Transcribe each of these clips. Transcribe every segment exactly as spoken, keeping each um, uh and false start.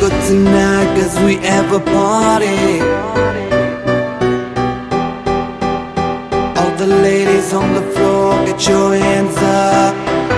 good tonight, cause we have a party. All the ladies on the floor, get your hands up.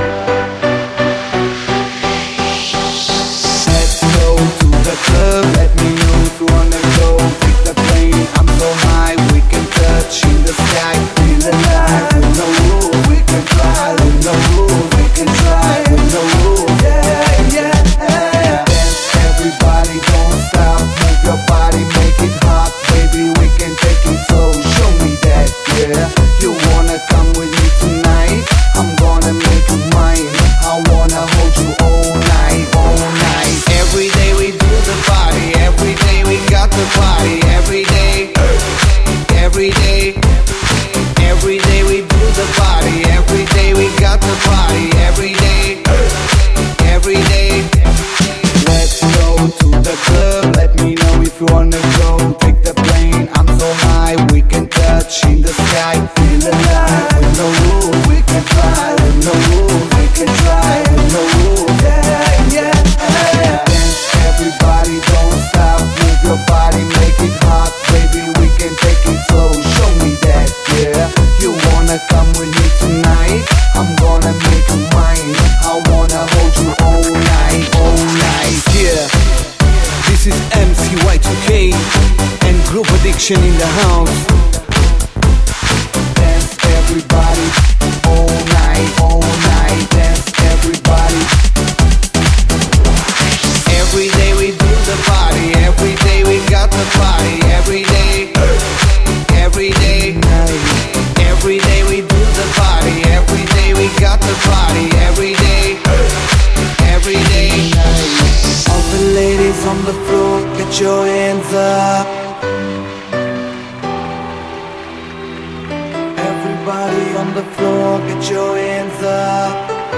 Let's go to the club, let me know if you wanna go. Take the plane, I'm so high, we can touch in the sky. Feel alive, with no rules, we can fly. With no rules, we can try. With no rules, yeah, yeah, yeah. Dance, everybody, don't stop. Move your body, make it hot. Baby, we can take it slow. Show me that, yeah. You wanna come with me tonight? I'm gonna make you mine. I wanna hold you all night, all night. Every day we do the party. Every day we got the party. Every day, every day, every day we do the party. Every day we got the party. Every day, every day. Let's go to the club. Let me know if you wanna go. Take the plane. I'm so high, we can touch in the sky. Feel alive. With no rules, we can fly. With no rules, we can try. With no rules, yeah, yeah, yeah. Dance, everybody, don't stop. Move your body, make it hot. Baby, we can take it slow. Show me that, yeah. You wanna come with me tonight? I'm gonna make you mine. I wanna hold you all night, all night, yeah. This is M C Y two K and Groove Addiction in the house. Dance, everybody, all night, all night. Dance, everybody. Every day we do the party. Every day we got the party. Every day, every day, every day we do the party. Every day we got the party. Every day, every day. All the ladies on the floor, get your hands up. Everybody on the floor, get your hands up.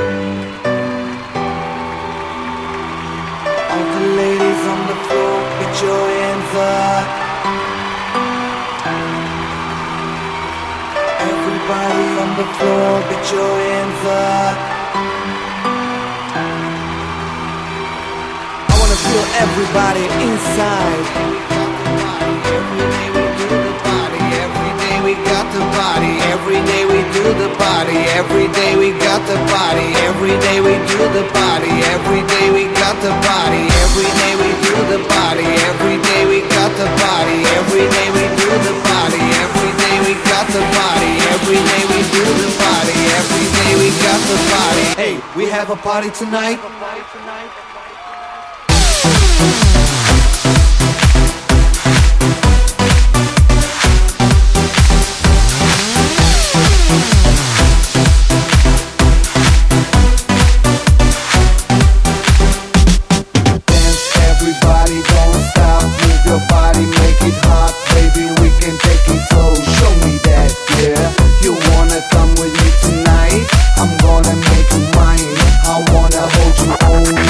All the ladies on the floor, get your hands up. Everybody on the floor, get your hands up. I wanna feel everybody inside. Every day we do the party. Every day we got the party. Every day we do the party. Every day we got the party. Every day we do the party. Every day we got the party. Every day we do the party. Every day we got the party. Every day we do the party. Every day we got the party. Every day we do the party. Every day we got the party. Hey, we have a party tonight. Come with me tonight. I'm gonna make you mine. I wanna hold you all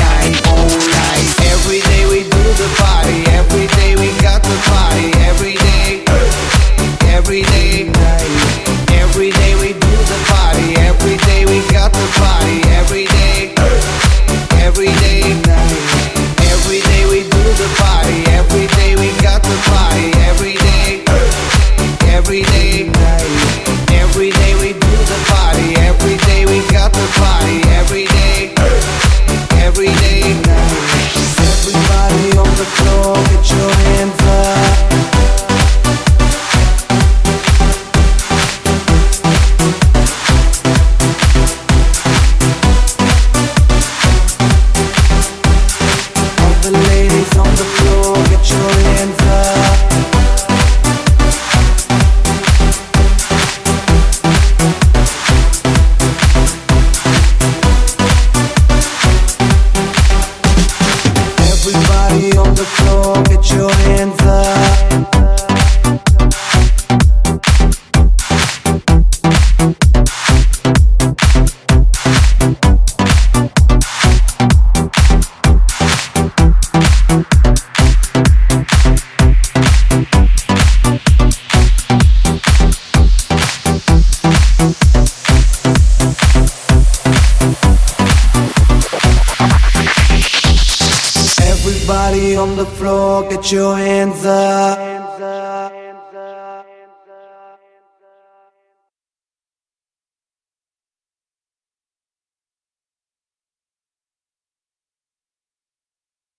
Everybody on the floor, get your hands up.